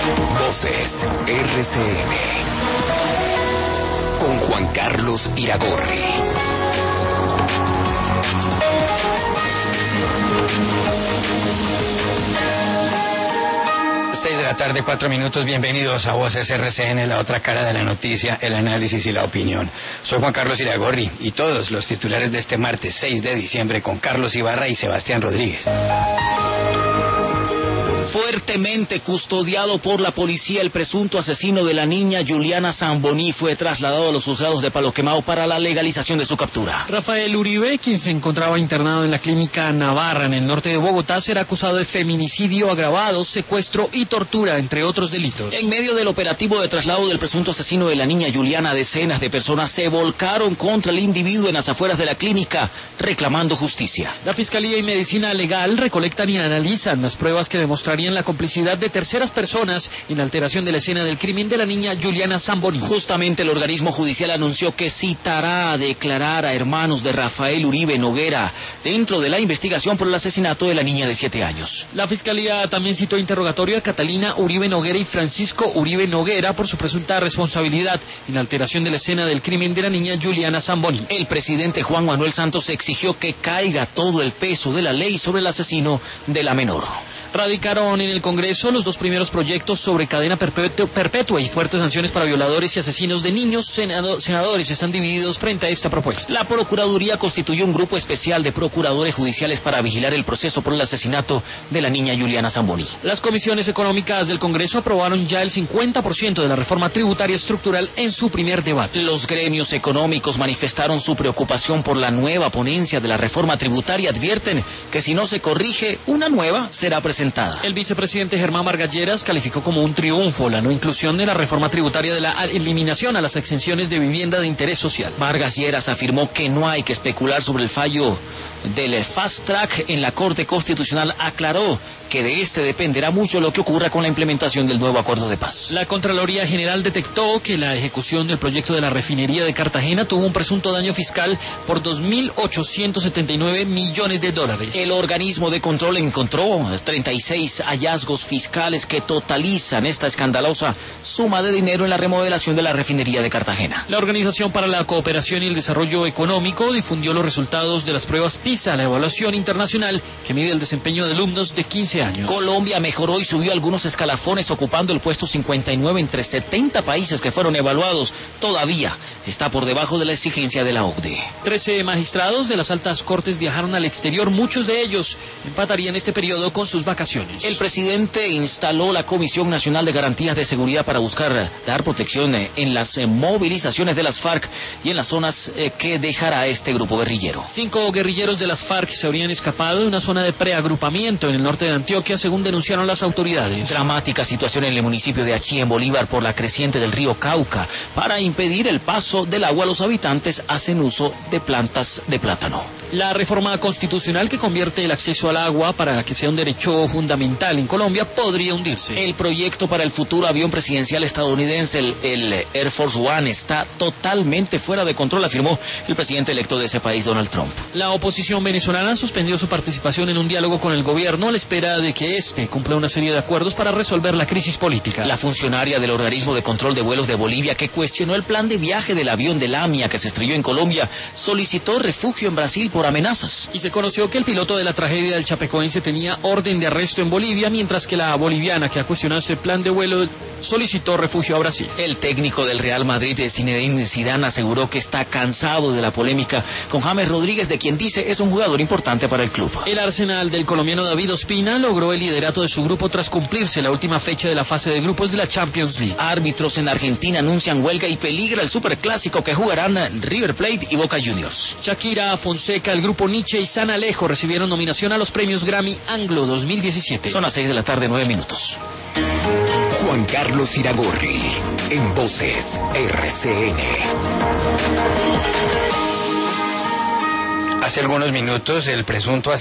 Voces RCN con Juan Carlos Iragorri. 6 de la tarde, 4 minutos. Bienvenidos a Voces RCN, la otra cara de la noticia, el análisis y la opinión. Soy Juan Carlos Iragorri y todos los titulares de este martes 6 de diciembre con Carlos Ibarra y Sebastián Rodríguez. Fuertemente custodiado por la policía, el presunto asesino de la niña Juliana Zamboní fue trasladado a los juzgados de Palo Quemado para la legalización de su captura. Rafael Uribe, quien se encontraba internado en la clínica Navarra en el norte de Bogotá, será acusado de feminicidio agravado, secuestro y tortura, entre otros delitos. En medio del operativo de traslado del presunto asesino de la niña Juliana, decenas de personas se volcaron contra el individuo en las afueras de la clínica, reclamando justicia. La Fiscalía y Medicina Legal recolectan y analizan las pruebas que demostrarían la complicidad de terceras personas en la alteración de la escena del crimen de la niña Juliana Zamboní. Justamente el organismo judicial anunció que citará a declarar a hermanos de Rafael Uribe Noguera dentro de la investigación por el asesinato de la niña de 7 años. La Fiscalía también citó interrogatorio a Catalina Uribe Noguera y Francisco Uribe Noguera por su presunta responsabilidad en la alteración de la escena del crimen de la niña Juliana Zamboní. El presidente Juan Manuel Santos exigió que caiga todo el peso de la ley sobre el asesino de la menor. Radicaron en el Congreso los dos primeros proyectos sobre cadena perpetua y fuertes sanciones para violadores y asesinos de niños. Senadores están divididos frente a esta propuesta. La Procuraduría constituyó un grupo especial de procuradores judiciales para vigilar el proceso por el asesinato de la niña Juliana Zamboní. Las comisiones económicas del Congreso aprobaron ya el 50% de la reforma tributaria estructural en su primer debate. Los gremios económicos manifestaron su preocupación por la nueva ponencia de la reforma tributaria. Advierten que si no se corrige, una nueva será presentada. El vicepresidente Germán Vargas Lleras calificó como un triunfo la no inclusión de la reforma tributaria de la eliminación a las exenciones de vivienda de interés social. Vargas Lleras afirmó que no hay que especular sobre el fallo del Fast Track en la Corte Constitucional. Aclaró que de este dependerá mucho lo que ocurra con la implementación del nuevo acuerdo de paz. La Contraloría General detectó que la ejecución del proyecto de la refinería de Cartagena tuvo un presunto daño fiscal por $2.879 millones. El organismo de control encontró 36 hallazgos fiscales que totalizan esta escandalosa suma de dinero en la remodelación de la refinería de Cartagena. La Organización para la Cooperación y el Desarrollo Económico difundió los resultados de las pruebas PISA, la evaluación internacional que mide el desempeño de alumnos de 15 años. Colombia mejoró y subió algunos escalafones, ocupando el puesto 59 entre 70 países que fueron evaluados. Todavía está por debajo de la exigencia de la OCDE. 13 magistrados de las altas cortes viajaron al exterior. Muchos de ellos empatarían este periodo con sus vacaciones. El presidente instaló la Comisión Nacional de Garantías de Seguridad para buscar dar protección en las movilizaciones de las FARC y en las zonas que dejará este grupo guerrillero. 5 guerrilleros de las FARC se habrían escapado de una zona de preagrupamiento en el norte de Antioquia, según denunciaron las autoridades. Dramática situación en el municipio de Achí, en Bolívar, por la creciente del río Cauca. Para impedir el paso del agua, los habitantes hacen uso de plantas de plátano. La reforma constitucional que convierte el acceso al agua para que sea un derecho fundamental en Colombia podría hundirse. El proyecto para el futuro avión presidencial estadounidense, el Air Force One, está totalmente fuera de control, afirmó el presidente electo de ese país, Donald Trump. La oposición venezolana suspendió su participación en un diálogo con el gobierno a la espera de que éste cumpla una serie de acuerdos para resolver la crisis política. La funcionaria del organismo de control de vuelos de Bolivia, que cuestionó el plan de viaje del avión de Lamia que se estrelló en Colombia, solicitó refugio en Brasil por amenazas. Y se conoció que el piloto de la tragedia del Chapecoense tenía orden de arresto en Bolivia, mientras que la boliviana que ha cuestionado ese plan de vuelo solicitó refugio a Brasil. El técnico del Real Madrid, Zinedine Zidane, aseguró que está cansado de la polémica con James Rodríguez, de quien dice es un jugador importante para el club. El Arsenal del colombiano David Ospina logró el liderato de su grupo tras cumplirse la última fecha de la fase de grupos de la Champions League. Árbitros en Argentina anuncian huelga y peligra el superclásico que jugarán River Plate y Boca Juniors. Shakira, Fonseca, el grupo Nietzsche y San Alejo recibieron nominación a los premios Grammy Anglo 2017. Son las 6 de la tarde, 9 minutos. Juan Carlos Iragorri, en Voces RCN. Hace algunos minutos el presunto